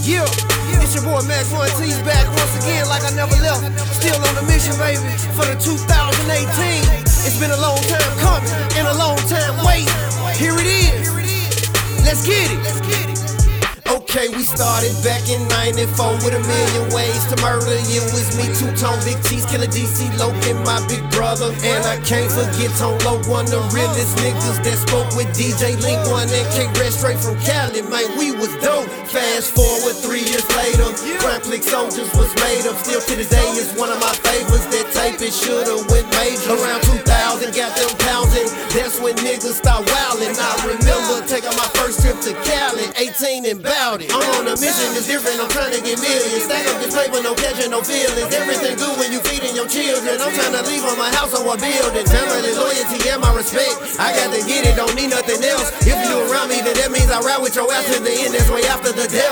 Yeah, it's your boy Max 1T's back once again like I never left. Still on the mission, baby, for the 2018. It's been a long time coming and a long time waiting. Here it is. Let's get it. Okay, we started back in 94 with a million ways to murder. It was me, Two-Tone, Big Cheese, Killer DC, Loke, and my big brother. And I can't forget Tone Loke, one of the realest niggas that spoke with DJ Link, one that came red straight from Cali. Man, we was dope. Fast forward 3 years later, Crime Click Soldiers was made up. Still to this day, it's one of my favorites. That tape, it should've went major. Around 2000, got them pounding. That's when niggas start wildin'. I remember taking my first trip to Cali, 18 and bout it. I'm on a mission, it's different, I'm trying to get millions. Stack up this paper, no catching, no feelings. Everything good when you feeding your children. I'm trying to leave on my house or a building. Family, loyalty, and my respect. I got to get it, don't need nothing else. If you around me, then that means I ride with your ass to the end. That's way after the death.